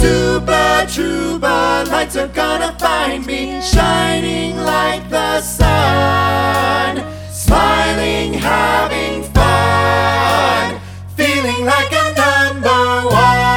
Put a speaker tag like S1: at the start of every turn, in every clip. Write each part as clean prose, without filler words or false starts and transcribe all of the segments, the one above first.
S1: Super trooper lights are gonna find me, shining like the sun, smiling, having fun, feeling like a number one.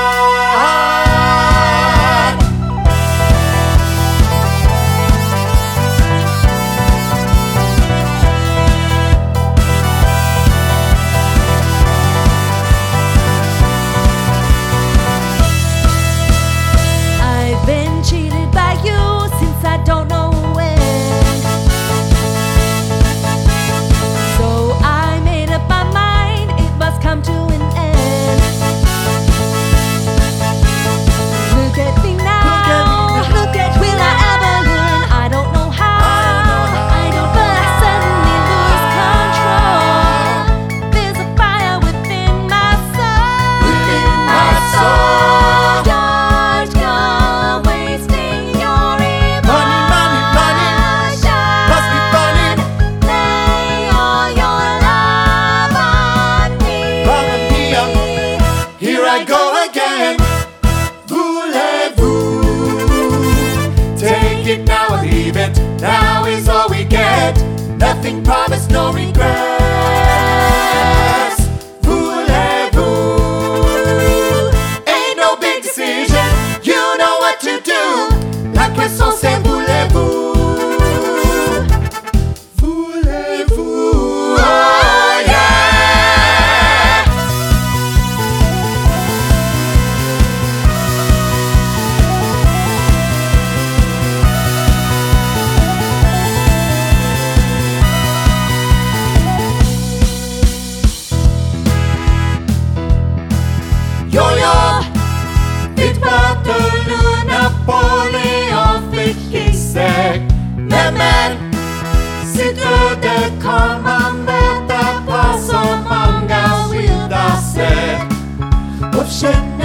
S2: I've been cheated by you since I don't know when. So I made up my mind, it must come to an end. Look at me now, look at will I ever learn? I don't know how, I don't, but I suddenly lose control. There's a fire within my soul.
S1: Within my soul.
S2: Don't go wasting your
S1: Money, money, money, must be funny.
S2: Lay all your love on me.
S1: Mamma mia, here I go again. Voulez-vous? Take it now or leave it. Now is all we get. Nothing promised, no regrets. Voulez-vous? Ain't no big decision. You know what to do. La question c'est voulez-vous? Voulez-vous? Oh yeah! Yo-yo, vite Waterloo, Napoléon fait qui c'est. Men, sitter det kommer möta vad som många skilda sig. Och känna